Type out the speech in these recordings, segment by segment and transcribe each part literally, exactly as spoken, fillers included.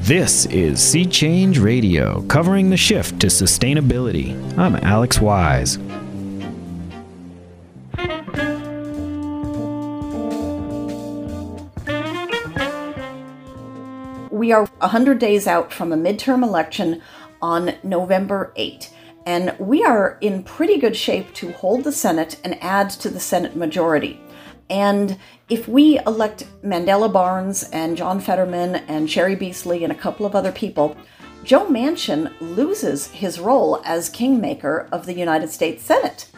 This is Sea Change Radio, covering the shift to sustainability. I'm Alex Wise. We are one hundred days out from a midterm election on November eighth, and we are in pretty good shape to hold the Senate and add to the Senate majority. And if we elect Mandela Barnes and John Fetterman and Sherry Beasley and a couple of other people, Joe Manchin loses his role as kingmaker of the United States Senate.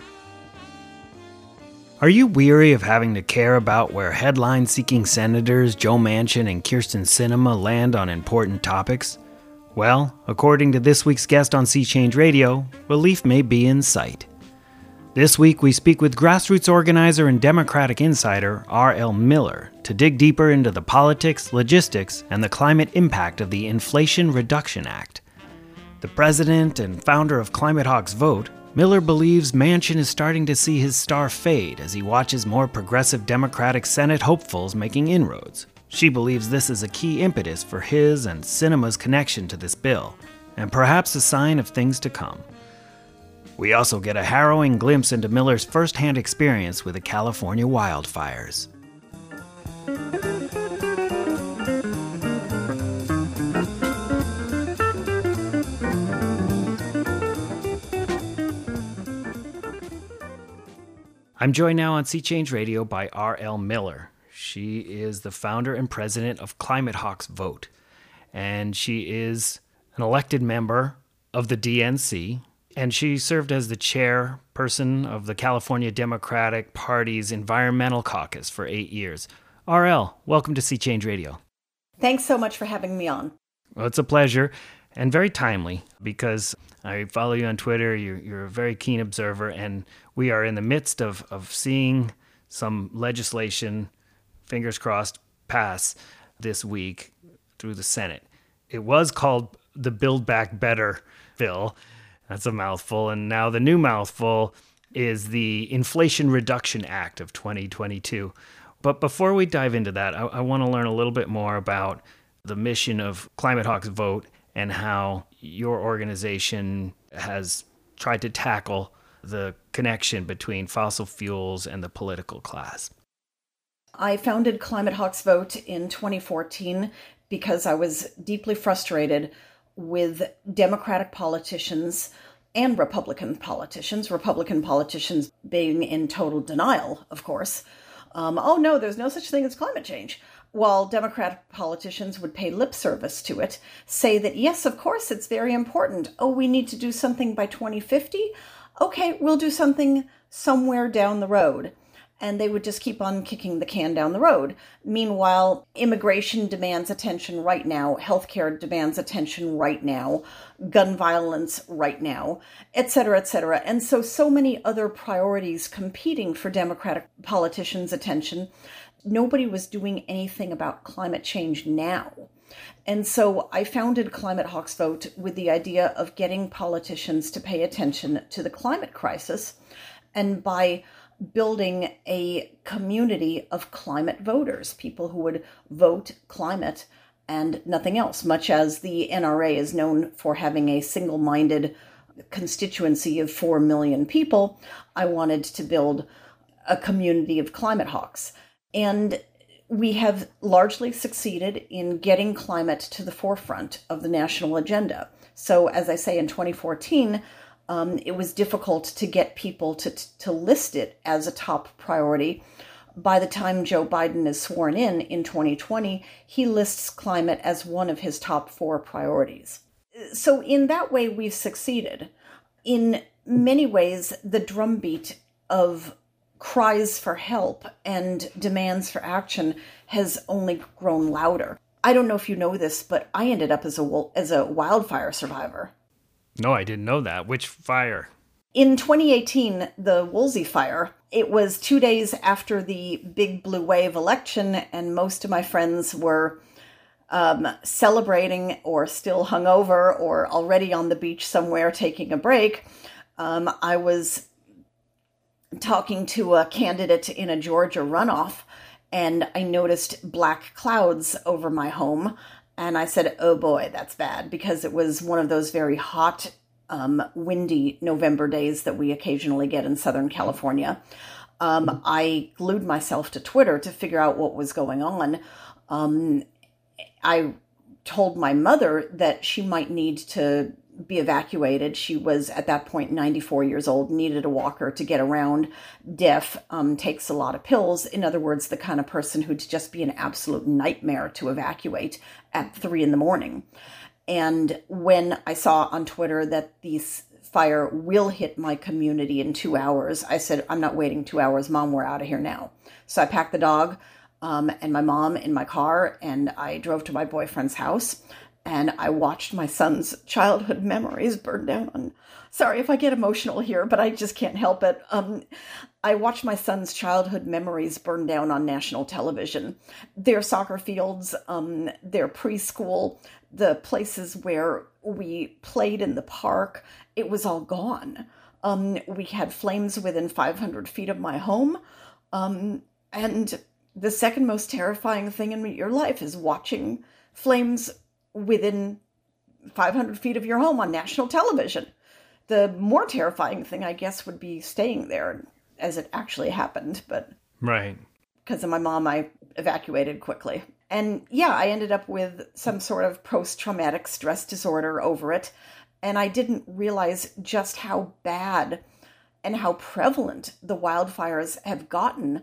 Are you weary of having to care about where headline-seeking senators Joe Manchin and Kyrsten Sinema land on important topics? Well, according to this week's guest on Sea Change Radio, relief may be in sight. This week, we speak with grassroots organizer and Democratic insider R L Miller to dig deeper into the politics, logistics, and the climate impact of the Inflation Reduction Act. The president and founder of Climate Hawks Vote, Miller believes Manchin is starting to see his star fade as he watches more progressive Democratic Senate hopefuls making inroads. She believes this is a key impetus for his and Sinema's connection to this bill, and perhaps a sign of things to come. We also get a harrowing glimpse into Miller's first-hand experience with the California wildfires. I'm joined now on Sea Change Radio by R L Miller. She is the founder and president of Climate Hawks Vote, and she is an elected member of the D N C, and she served as the chairperson of the California Democratic Party's Environmental Caucus for eight years. R L, welcome to Sea Change Radio. Thanks so much for having me on. Well, it's a pleasure, and very timely, because I follow you on Twitter. You're, you're a very keen observer, and we are in the midst of, of seeing some legislation, fingers crossed, pass this week through the Senate. It was called the Build Back Better bill. That's a mouthful. And now the new mouthful is the Inflation Reduction Act of twenty twenty-two. But before we dive into that, I, I want to learn a little bit more about the mission of Climate Hawks Vote and how your organization has tried to tackle the connection between fossil fuels and the political class. I founded Climate Hawks Vote in twenty fourteen because I was deeply frustrated with Democratic politicians and Republican politicians, Republican politicians being in total denial, of course. Um, oh no, there's no such thing as climate change. While Democratic politicians would pay lip service to it, say that, yes, of course, it's very important. Oh, we need to do something by twenty fifty? Okay, we'll do something somewhere down the road. And they would just keep on kicking the can down the road. Meanwhile, immigration demands attention right now, healthcare demands attention right now, gun violence right now, et cetera, et cetera. And so, so many other priorities competing for Democratic politicians' attention. Nobody was doing anything about climate change now. And so I founded Climate Hawks Vote with the idea of getting politicians to pay attention to the climate crisis, and by building a community of climate voters, people who would vote climate and nothing else, much as the N R A is known for having a single-minded constituency of four million people. I wanted to build a community of climate hawks. And we have largely succeeded in getting climate to the forefront of the national agenda. So as I say, in twenty fourteen, Um, it was difficult to get people to, to list it as a top priority. By the time Joe Biden is sworn in in twenty twenty, he lists climate as one of his top four priorities. So in that way, we've succeeded. In many ways, the drumbeat of cries for help and demands for action has only grown louder. I don't know if you know this, but I ended up as a, as a wildfire survivor. No, I didn't know that. Which fire? In twenty eighteen, the Woolsey fire. It was two days after the big blue wave election, and most of my friends were um, celebrating or still hungover or already on the beach somewhere taking a break. Um, I was talking to a candidate in a Georgia runoff, and I noticed black clouds over my home. And I said, oh boy, that's bad, because it was one of those very hot, um, windy November days that we occasionally get in Southern California. Um, I glued myself to Twitter to figure out what was going on. Um, I told my mother that she might need to be evacuated. She was at that point ninety-four years old, needed a walker to get around, deaf, um, takes a lot of pills. In other words, the kind of person who'd just be an absolute nightmare to evacuate at three in the morning. And when I saw on Twitter that these fire will hit my community in two hours, I said, I'm not waiting two hours, Mom, we're out of here now. So I packed the dog um, and my mom in my car, and I drove to my boyfriend's house. And I watched my son's childhood memories burn down on, sorry if I get emotional here, but I just can't help it. Um, I watched my son's childhood memories burn down on national television. Their soccer fields, um, their preschool, the places where we played in the park, it was all gone. Um, we had flames within five hundred feet of my home. Um, and the second most terrifying thing in your life is watching flames within five hundred feet of your home on national television. The more terrifying thing, I guess, would be staying there as it actually happened. But right, because of my mom, I evacuated quickly. And yeah, I ended up with some sort of post-traumatic stress disorder over it. And I didn't realize just how bad and how prevalent the wildfires have gotten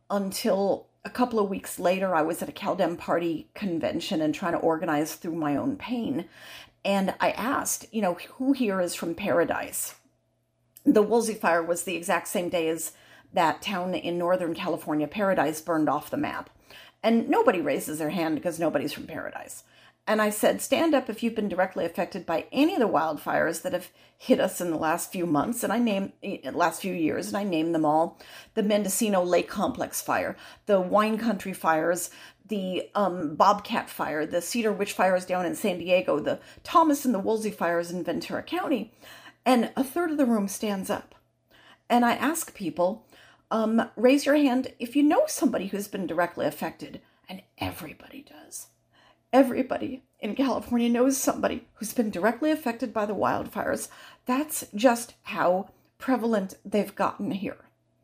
until a couple of weeks later. I was at a CalDem party convention and trying to organize through my own pain. And I asked, you know, who here is from Paradise? The Woolsey fire was the exact same day as that town in Northern California, Paradise, burned off the map. And nobody raises their hand because nobody's from Paradise. And I said, stand up if you've been directly affected by any of the wildfires that have hit us in the last few months. And I named, last few years, and I named them all. The Mendocino Lake Complex fire, the Wine Country fires, the um, Bobcat fire, the Cedar Witch fires down in San Diego, the Thomas and the Woolsey fires in Ventura County. And a third of the room stands up. And I ask people, um, raise your hand if you know somebody who's been directly affected. And everybody does. Everybody in California knows somebody who's been directly affected by the wildfires. That's just how prevalent they've gotten here.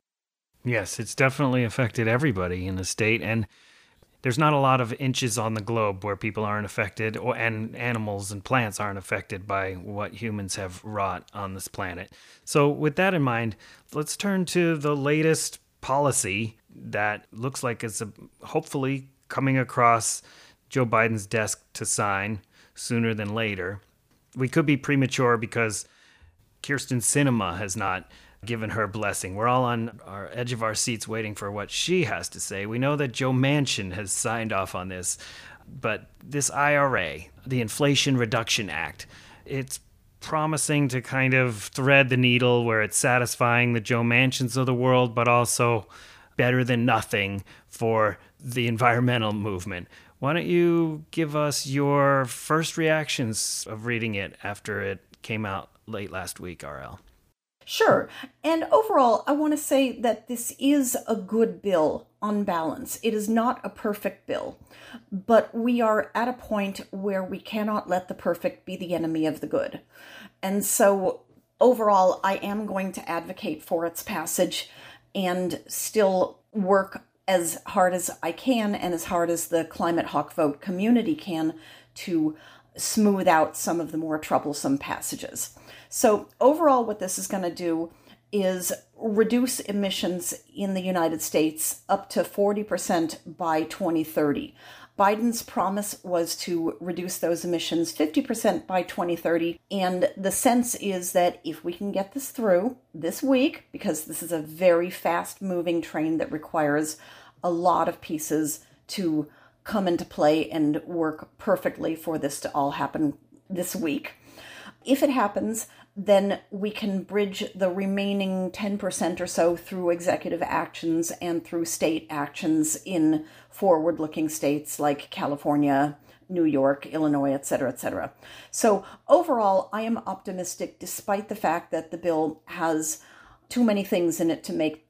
Yes, it's definitely affected everybody in the state, and there's not a lot of inches on the globe where people aren't affected, or and animals and plants aren't affected by what humans have wrought on this planet. So with that in mind, let's turn to the latest policy that looks like it's a, hopefully coming across Joe Biden's desk to sign sooner than later. We could be premature because Kyrsten Sinema has not given her blessing. We're all on our edge of our seats waiting for what she has to say. We know that Joe Manchin has signed off on this, but this I R A, the Inflation Reduction Act, it's promising to kind of thread the needle where it's satisfying the Joe Manchins of the world, but also better than nothing for the environmental movement. Why don't you give us your first reactions of reading it after it came out late last week, R L? Sure. And overall, I want to say that this is a good bill on balance. It is not a perfect bill, but we are at a point where we cannot let the perfect be the enemy of the good. And so overall, I am going to advocate for its passage and still work as hard as I can and as hard as the Climate Hawk Vote community can to smooth out some of the more troublesome passages. So overall, what this is going to do is reduce emissions in the United States up to forty percent by twenty thirty. Biden's promise was to reduce those emissions fifty percent by twenty thirty. And the sense is that if we can get this through this week, because this is a very fast moving train that requires a lot of pieces to come into play and work perfectly for this to all happen this week. If it happens, then we can bridge the remaining ten percent or so through executive actions and through state actions in forward-looking states like California, New York, Illinois, et cetera, et cetera. So overall, I am optimistic despite the fact that the bill has too many things in it to make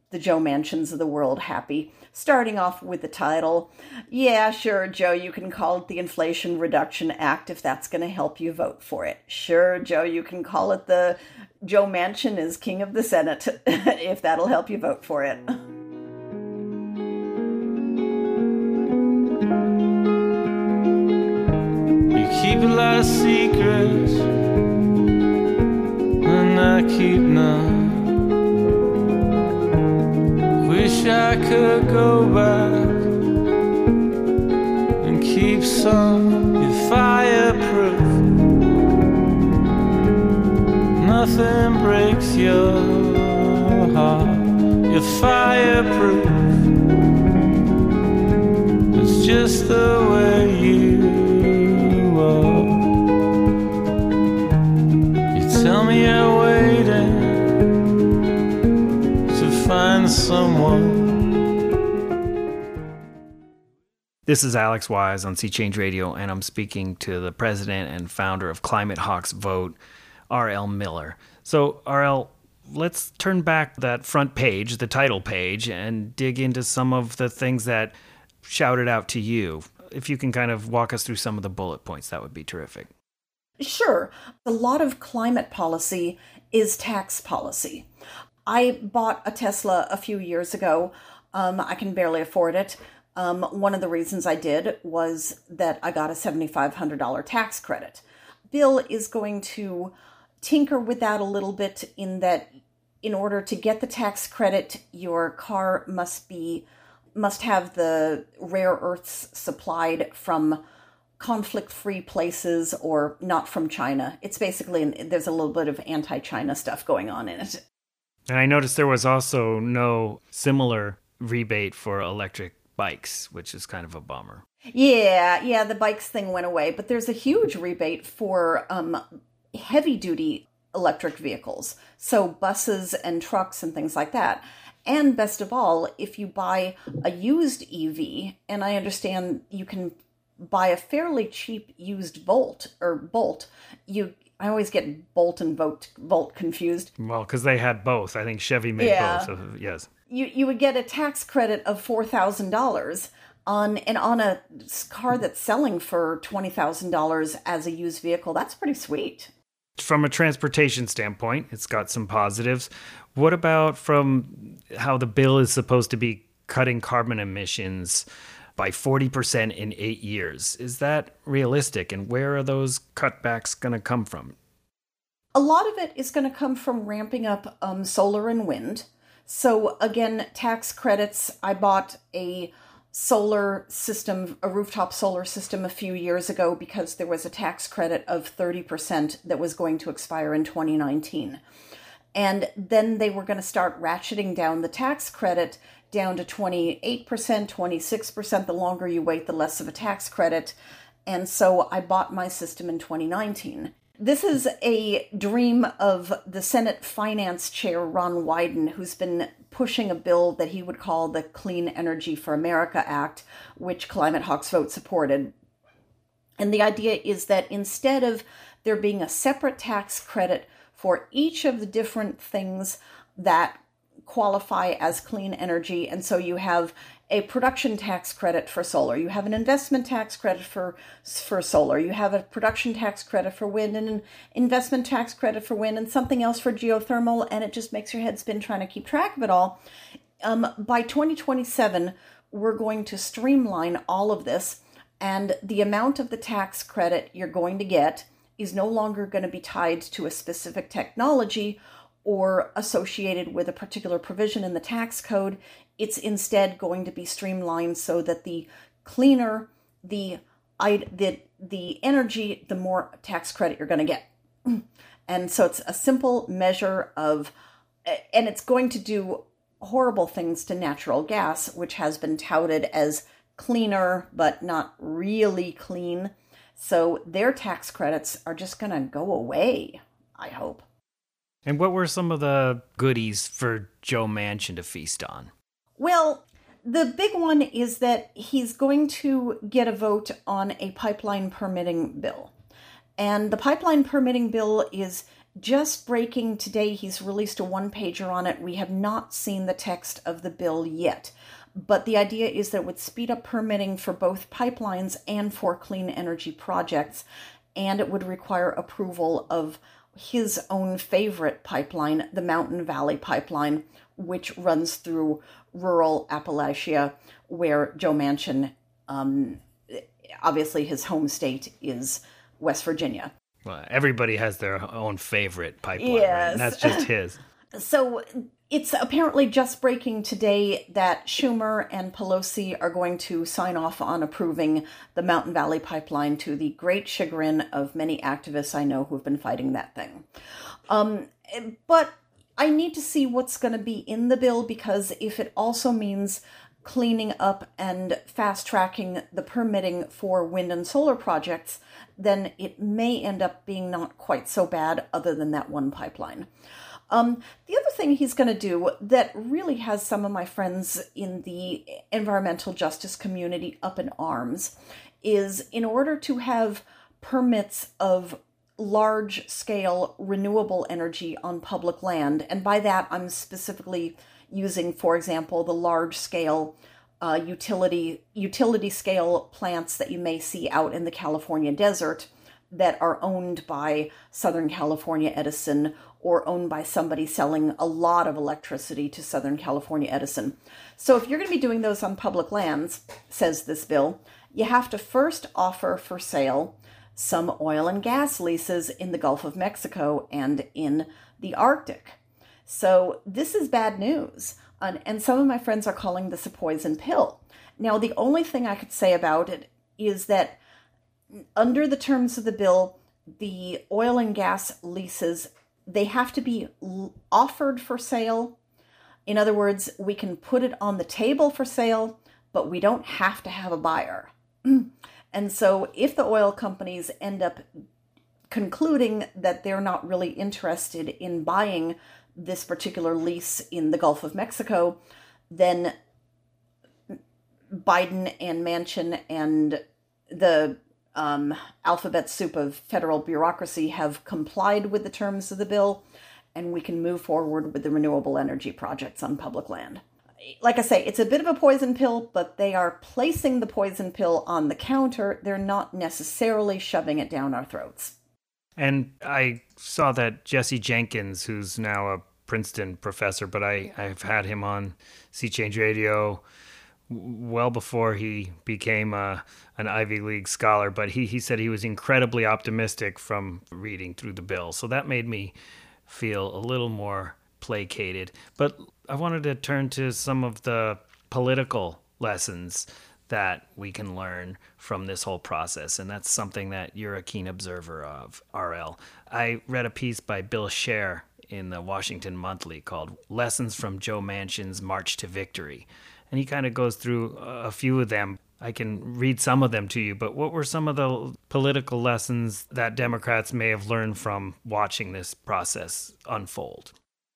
the Joe Manchins of the world happy, starting off with the title. Yeah, sure, Joe, you can call it the Inflation Reduction Act if that's going to help you vote for it. Sure, Joe, you can call it the Joe Manchin is King of the Senate if that'll help you vote for it. You keep a lot of secrets, and I keep none. Wish I could go back and keep some. You're fireproof. Nothing breaks your heart. You're fireproof. It's just the way you are. You tell me you're waiting find someone. This is Alex Wise on Sea Change Radio, and I'm speaking to the president and founder of Climate Hawks Vote, R L Miller. So, R L, let's turn back that front page, the title page, and dig into some of the things that shouted out to you. If you can kind of walk us through some of the bullet points, that would be terrific. Sure. A lot of climate policy is tax policy. I bought a Tesla a few years ago. Um, I can barely afford it. Um, one of the reasons I did was that I got a seven thousand five hundred dollars tax credit. Bill is going to tinker with that a little bit in that in order to get the tax credit, your car must be must have the rare earths supplied from conflict-free places or not from China. It's basically, there's a little bit of anti-China stuff going on in it. And I noticed there was also no similar rebate for electric bikes, which is kind of a bummer. Yeah, yeah, the bikes thing went away, but there's a huge rebate for um, heavy-duty electric vehicles, so buses and trucks and things like that. And best of all, if you buy a used E V, and I understand you can buy a fairly cheap used Bolt, or Bolt, you I always get Bolt and Volt, Volt confused. Well, because they had both. I think Chevy made yeah. both. So yes. You you would get a tax credit of four thousand dollars on and on a car that's selling for twenty thousand dollars as a used vehicle. That's pretty sweet. From a transportation standpoint, it's got some positives. What about from how the bill is supposed to be cutting carbon emissions by forty percent in eight years? Is that realistic? And where are those cutbacks going to come from? A lot of it is going to come from ramping up um, solar and wind. So again, tax credits. I bought a solar system, a rooftop solar system a few years ago because there was a tax credit of thirty percent that was going to expire in twenty nineteen. And then they were going to start ratcheting down the tax credit down to twenty-eight percent, twenty-six percent. The longer you wait, the less of a tax credit. And so I bought my system in twenty nineteen. This is a dream of the Senate Finance Chair, Ron Wyden, who's been pushing a bill that he would call the Clean Energy for America Act, which Climate Hawks Vote supported. And the idea is that instead of there being a separate tax credit for each of the different things that qualify as clean energy, and so you have a production tax credit for solar, you have an investment tax credit for for solar, you have a production tax credit for wind and an investment tax credit for wind and something else for geothermal, and it just makes your head spin trying to keep track of it all. Um, by twenty twenty-seven, we're going to streamline all of this, and the amount of the tax credit you're going to get is no longer going to be tied to a specific technology or associated with a particular provision in the tax code. It's instead going to be streamlined so that the cleaner the the the energy, the more tax credit you're going to get. And so it's a simple measure of, and it's going to do horrible things to natural gas, which has been touted as cleaner, but not really clean. So their tax credits are just going to go away, I hope. And what were some of the goodies for Joe Manchin to feast on? Well, the big one is that he's going to get a vote on a pipeline permitting bill. And the pipeline permitting bill is Just breaking today, he's released a one-pager on it. We have not seen the text of the bill yet. But the idea is that it would speed up permitting for both pipelines and for clean energy projects, and it would require approval of his own favorite pipeline, the Mountain Valley Pipeline, which runs through rural Appalachia, where Joe Manchin, um, obviously his home state is West Virginia. Well, everybody has their own favorite pipeline, yes. right? And that's just his. So it's apparently just breaking today that Schumer and Pelosi are going to sign off on approving the Mountain Valley Pipeline, to the great chagrin of many activists I know who've been fighting that thing. Um, but I need to see what's going to be in the bill, because if it also means cleaning up and fast-tracking the permitting for wind and solar projects, then it may end up being not quite so bad, other than that one pipeline. Um, the other thing he's going to do that really has some of my friends in the environmental justice community up in arms is, in order to have permits of large-scale renewable energy on public land, and by that I'm specifically using, for example, the large-scale uh, utility utility-scale plants that you may see out in the California desert that are owned by Southern California Edison, or owned by somebody selling a lot of electricity to Southern California Edison. So if you're going to be doing those on public lands, says this bill, you have to first offer for sale some oil and gas leases in the Gulf of Mexico and in the Arctic. So this is bad news. And, and some of my friends are calling this a poison pill. Now, the only thing I could say about it is that under the terms of the bill, the oil and gas leases, they have to be offered for sale. In other words, we can put it on the table for sale, but we don't have to have a buyer. And so if the oil companies end up concluding that they're not really interested in buying this particular lease in the Gulf of Mexico, then Biden and Manchin and the um, alphabet soup of federal bureaucracy have complied with the terms of the bill, and we can move forward with the renewable energy projects on public land. Like I say, it's a bit of a poison pill, but they are placing the poison pill on the counter. They're not necessarily shoving it down our throats. And I saw that Jesse Jenkins, who's now a Princeton professor, but I, I've had him on Sea Change Radio well before he became a, an Ivy League scholar, but he, he said he was incredibly optimistic from reading through the bill. So that made me feel a little more placated. But I wanted to turn to some of the political lessons that we can learn from this whole process, and that's something that you're a keen observer of, R L. I read a piece by Bill Scher in the Washington Monthly called Lessons from Joe Manchin's March to Victory. And he kind of goes through a few of them. I can read some of them to you, but what were some of the political lessons that Democrats may have learned from watching this process unfold?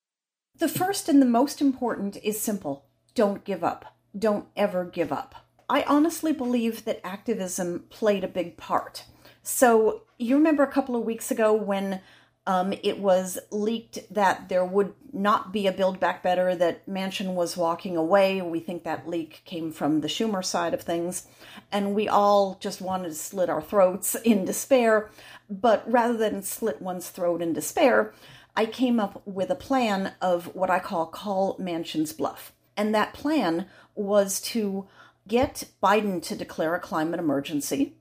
The first and the most important is simple. Don't give up. Don't ever give up. I honestly believe that activism played a big part. So you remember a couple of weeks ago when Um, it was leaked that there would not be a Build Back Better, that Manchin was walking away. We think that leak came from the Schumer side of things, and we all just wanted to slit our throats in despair. But rather than slit one's throat in despair, I came up with a plan of what I call Call Manchin's Bluff. And that plan was to get Biden to declare a climate emergency,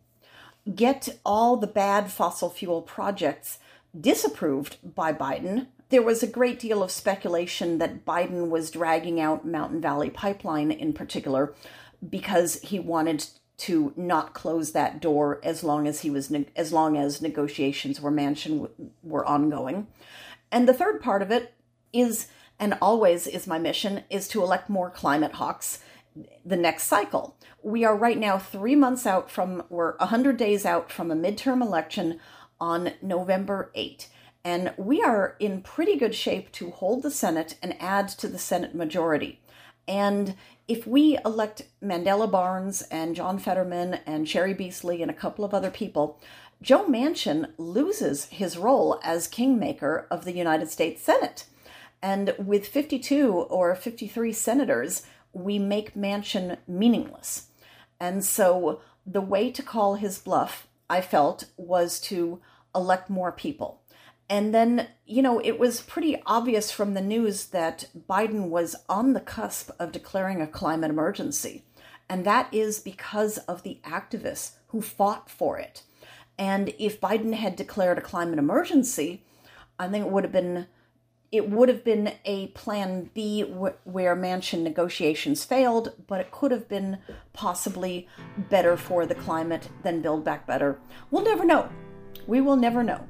get all the bad fossil fuel projects disapproved by Biden. There was a great deal of speculation that Biden was dragging out Mountain Valley Pipeline in particular because he wanted to not close that door as long as he was ne- as long as negotiations were Manchin w- were ongoing. And the third part of it is, and always is my mission, is to elect more climate hawks the next cycle. We are right now three months out from, we're one hundred days out from a midterm election on November eighth. And we are in pretty good shape to hold the Senate and add to the Senate majority. And If we elect Mandela Barnes and John Fetterman and Sherry Beasley and a couple of other people, Joe Manchin loses his role as kingmaker of the United States Senate. And with fifty-two or fifty-three senators, we make Manchin meaningless. And so the way to call his bluff, I felt, was to elect more people. And then, you know, it was pretty obvious from the news that Biden was on the cusp of declaring a climate emergency. And that is because of the activists who fought for it. And if Biden had declared a climate emergency, I think it would have been it would have been a plan B w- where Manchin negotiations failed, but it could have been possibly better for the climate than Build Back Better. We'll never know. We will never know.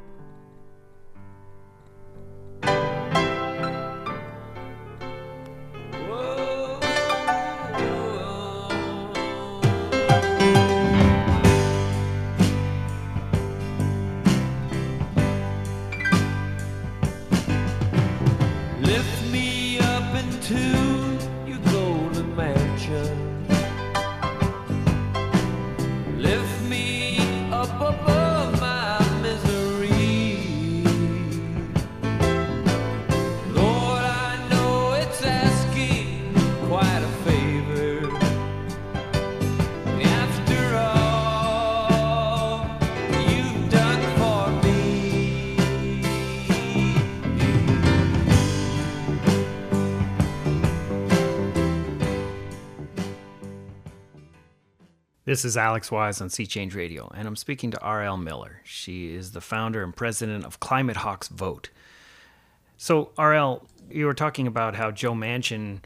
This is Alex Wise on Sea Change Radio, and I'm speaking to R L Miller. She is the founder and president of Climate Hawks Vote. So, R L, you were talking about how Joe Manchin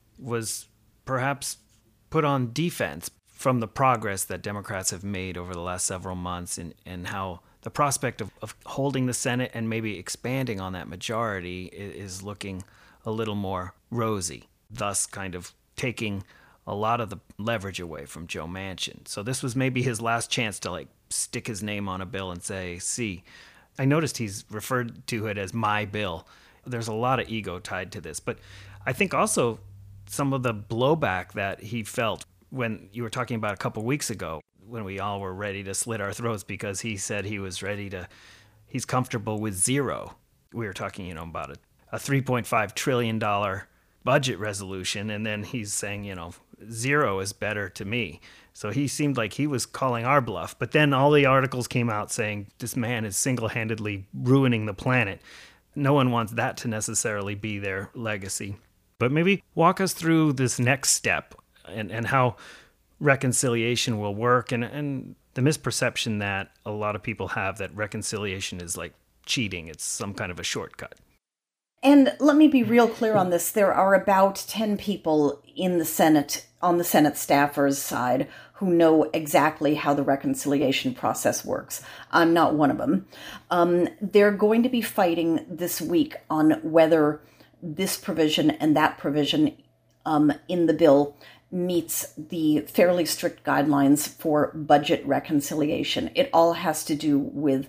was perhaps put on defense from the progress that Democrats have made over the last several months, and, and how the prospect of, of holding the Senate and maybe expanding on that majority is, is looking a little more rosy, thus kind of taking a lot of the leverage away from Joe Manchin. So this was maybe his last chance to like stick his name on a bill and say, see, I noticed he's referred to it as my bill. There's a lot of ego tied to this. But I think also some of the blowback that he felt when you were talking about a couple weeks ago, when we all were ready to slit our throats because he said he was ready to, he's comfortable with zero. We were talking, you know, about a, a three point five trillion dollars budget resolution, and then he's saying, you know, zero is better to me. So he seemed like he was calling our bluff. But then all the articles came out saying this man is single-handedly ruining the planet. No one wants that to necessarily be their legacy. But maybe walk us through this next step and, and how reconciliation will work, and, and the misperception that a lot of people have that reconciliation is like cheating. It's some kind of a shortcut. And let me be real clear on this. There are about ten people in the Senate, on the Senate staffers' side, who know exactly how the reconciliation process works. I'm not one of them. Um, they're going to be fighting this week on whether this provision and that provision um, in the bill meets the fairly strict guidelines for budget reconciliation. It all has to do with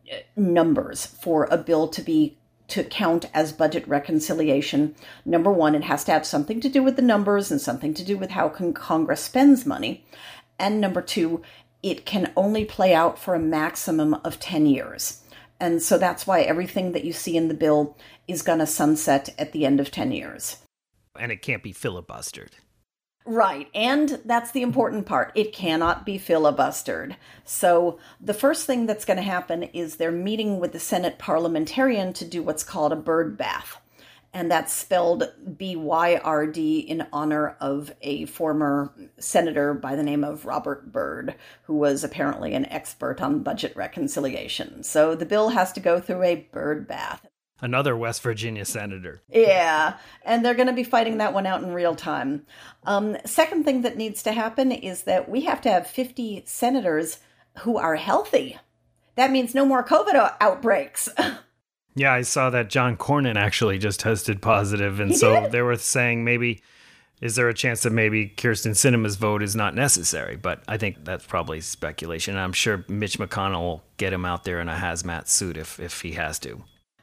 numbers for a bill to be to count as budget reconciliation. Number one, it has to have something to do with the numbers and something to do with how con- Congress spends money. And number two, it can only play out for a maximum of ten years. And so that's why everything that you see in the bill is going to sunset at the end of ten years. And it can't be filibustered. Right, and that's the important part. It cannot be filibustered. So the first thing that's going to happen is they're meeting with the Senate parliamentarian to do what's called a bird bath. And that's spelled B Y R D in honor of a former senator by the name of Robert Byrd, who was apparently an expert on budget reconciliation. So the bill has to go through a bird bath. Another West Virginia senator. Yeah, and they're going to be fighting that one out in real time. Um, second thing that needs to happen is that we have to have fifty senators who are healthy. That means no more COVID outbreaks. Yeah, I saw that John Cornyn actually just tested positive, and He so did? they were saying maybe, is there a chance that maybe Kyrsten Sinema's vote is not necessary? But I think that's probably speculation. I'm sure Mitch McConnell will get him out there in a hazmat suit if, if he has to.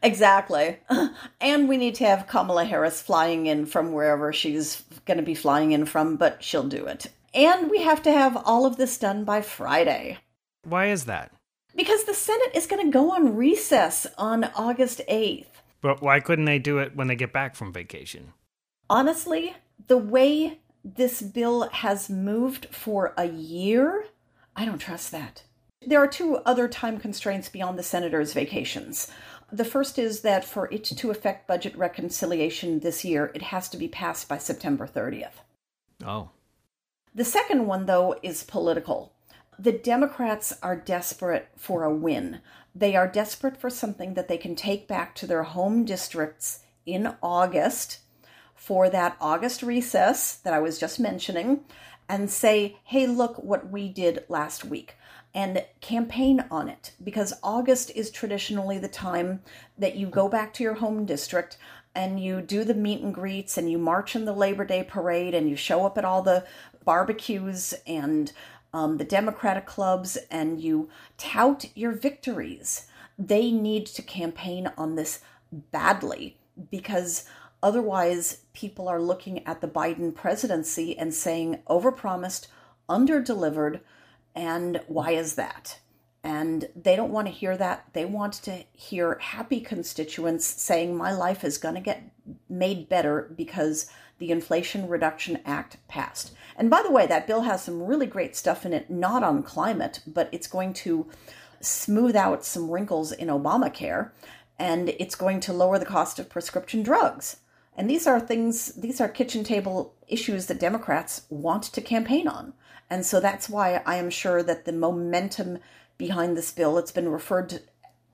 Exactly. And we need to have Kamala Harris flying in from wherever she's going to be flying in from, but she'll do it. And we have to have all of this done by Friday. Why is that? Because the Senate is going to go on recess on August eighth. But why couldn't they do it when they get back from vacation? Honestly, the way this bill has moved for a year, I don't trust that. There are two other time constraints beyond the senators' vacations. The first is that for it to affect budget reconciliation this year, it has to be passed by September thirtieth. Oh. The second one, though, is political. The Democrats are desperate for a win. They are desperate for something that they can take back to their home districts in August for that August recess that I was just mentioning and say, hey, look what we did last week, and campaign on it, because August is traditionally the time that you go back to your home district and you do the meet and greets and you march in the Labor Day parade and you show up at all the barbecues and um, the Democratic clubs and you tout your victories. They need to campaign on this badly, because otherwise people are looking at the Biden presidency and saying overpromised, underdelivered, and why is that? And they don't want to hear that. They want to hear happy constituents saying my life is going to get made better because the Inflation Reduction Act passed. And by the way, that bill has some really great stuff in it, not on climate, but it's going to smooth out some wrinkles in Obamacare, and it's going to lower the cost of prescription drugs. And these are things, these are kitchen table issues that Democrats want to campaign on. And so that's why I am sure that the momentum behind this bill, it's been referred to,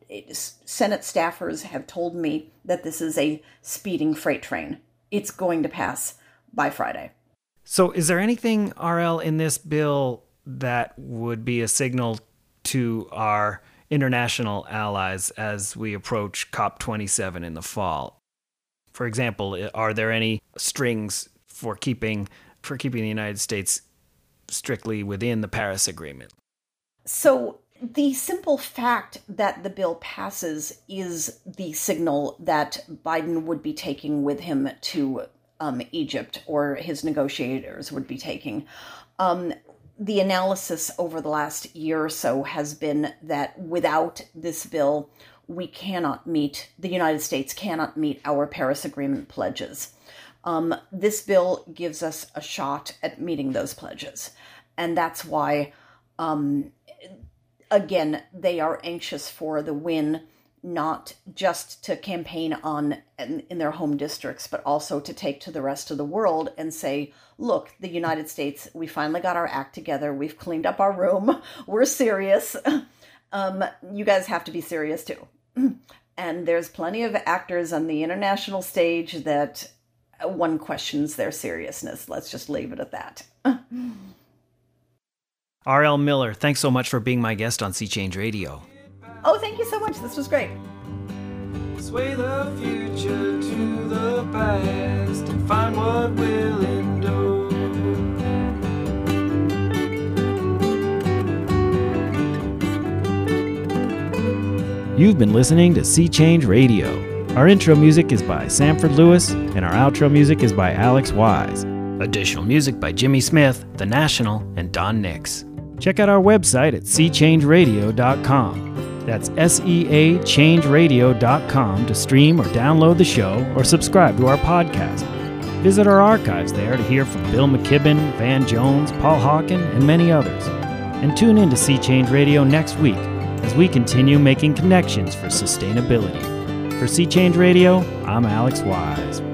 Senate staffers have told me that this is a speeding freight train. It's going to pass by Friday. So is there anything, R L, in this bill that would be a signal to our international allies as we approach COP twenty-seven in the fall? For example, are there any strings for keeping for keeping the United States strictly within the Paris Agreement? So the simple fact that the bill passes is the signal that Biden would be taking with him to um, Egypt, or his negotiators would be taking. Um, the analysis over the last year or so has been that without this bill, we cannot meet, the United States cannot meet our Paris Agreement pledges. Um, this bill gives us a shot at meeting those pledges. And that's why, um, again, they are anxious for the win, not just to campaign on in, in their home districts, but also to take to the rest of the world and say, look, the United States, we finally got our act together. We've cleaned up our room. We're serious. Um, you guys have to be serious too. And there's plenty of actors on the international stage that one questions their seriousness. Let's just leave it at that. R L Miller, thanks so much for being my guest on Sea Change Radio. Oh, thank you so much. This was great. Sway the future to the past and find what will endure. You've been listening to Sea Change Radio. Our intro music is by Sanford Lewis, and our outro music is by Alex Wise. Additional music by Jimmy Smith, The National, and Don Nix. Check out our website at sea change radio dot com. That's S E A change radio dot com to stream or download the show or subscribe to our podcast. Visit our archives there to hear from Bill McKibben, Van Jones, Paul Hawken, and many others. And tune in to Sea Change Radio next week as we continue making connections for sustainability. For Sea Change Radio, I'm Alex Wise.